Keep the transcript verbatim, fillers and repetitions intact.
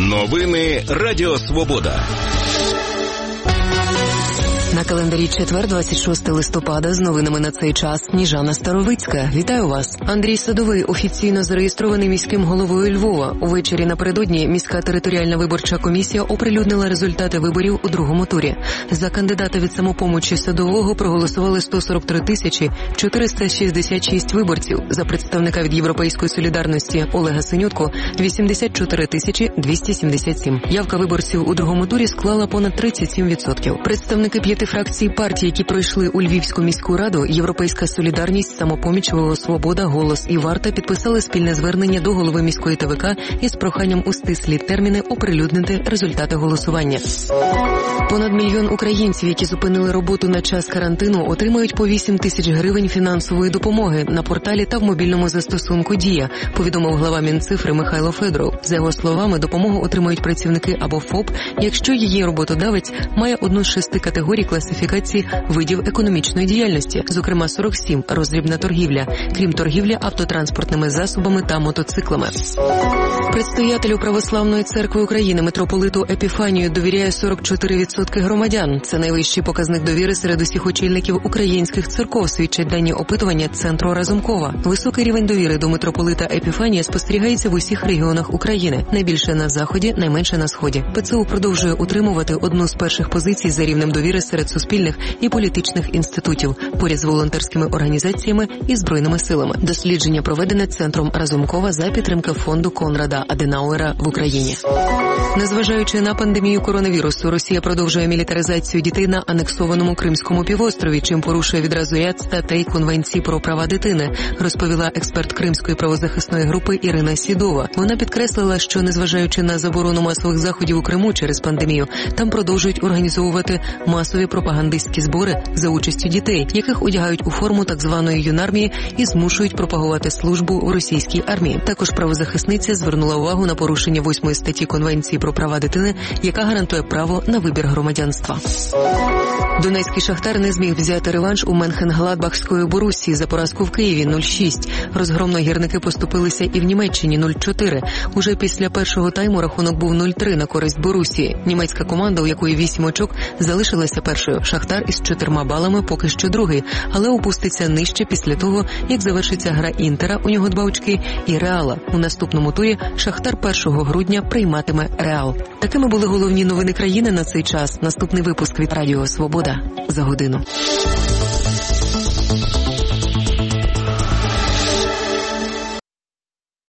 Новини Радіо Свобода. На календарі четвер, двадцять шостого листопада, з новинами на цей час Сніжана Старовицька. Вітаю вас. Андрій Садовий офіційно зареєстрований міським головою Львова. Увечері напередодні міська територіальна виборча комісія оприлюднила результати виборів у другому турі. За кандидата від «Самопомочі» Садового проголосували сто сорок три тисячі чотириста шістдесят шість виборців. За представника від «Європейської солідарності» Олега Синютку – вісімдесят чотири тисячі двісті сімдесят сім. Явка виборців у другому турі склала понад тридцять сім відсотків. Представники п'яти фракцій партій, які пройшли у Львівську міську раду, «Європейська солідарність», «Самопоміч», «Свобода», «Голос» і «Варта» підписали спільне звернення до голови міської ТВК із проханням у стислі терміни оприлюднити результати голосування. Понад мільйон українців, які зупинили роботу на час карантину, отримають по вісім тисяч гривень фінансової допомоги на порталі та в мобільному застосунку «Дія», повідомив глава Мінцифри Михайло Федоров. За його словами, допомогу отримають працівники або ФОП, якщо її роботодавець має одну з шести категорій класифікації видів економічної діяльності, зокрема сорок сім – роздрібна торгівля, крім торгівлі автотранспортними засобами та мотоциклами. Предстоятелю Православної церкви України митрополиту Епіфанію довіряє сорок чотири відсотки громадян. Це найвищий показник довіри серед усіх очільників українських церков, свідчать дані опитування Центру Разумкова. Високий рівень довіри до митрополита Епіфанія спостерігається в усіх регіонах України. Найбільше на Заході, найменше на Сході. ПЦУ продовжує утримувати одну з перших позицій за рівнем довіри серед суспільних і політичних інститутів, поряд з волонтерськими організаціями і збройними силами. Дослідження проведене Центром Разумкова за підтримки фонду Конрада Аденауера в Україні. Незважаючи на пандемію коронавірусу, Росія продовжує мілітаризацію дітей на анексованому Кримському півострові, чим порушує відразу ряд статей Конвенції про права дитини, розповіла експерт Кримської правозахисної групи Ірина Сідова. Вона підкреслила, що незважаючи на заборону масових заходів у Криму через пандемію, там продовжують організовувати масові пропагандистські збори за участю дітей, яких одягають у форму так званої юнармії і змушують пропагувати службу в російській армії. Також правозахисниця звернула увагу на порушення восьмої статті Конвенції про права дитини, яка гарантує право на вибір громадянства. Донецький «Шахтар» не зміг взяти реванш у Менхенгладбахської Борусії за поразку в Києві нуль шість. Розгромно гірники поступилися і в Німеччині нуль чотири. Уже після першого тайму рахунок був нуль три на користь Борусії. Німецька команда, у якої вісім очок, залишилася першою. «Шахтар» із чотирма балами поки що другий, але опуститься нижче після того, як завершиться гра «Інтера», у нього два очки, і «Реала». У наступному турі «Шахтар» першого грудня прийматиме «Реал». Такими були головні новини країни на цей час. Наступний випуск від Радіо Свобода за годину.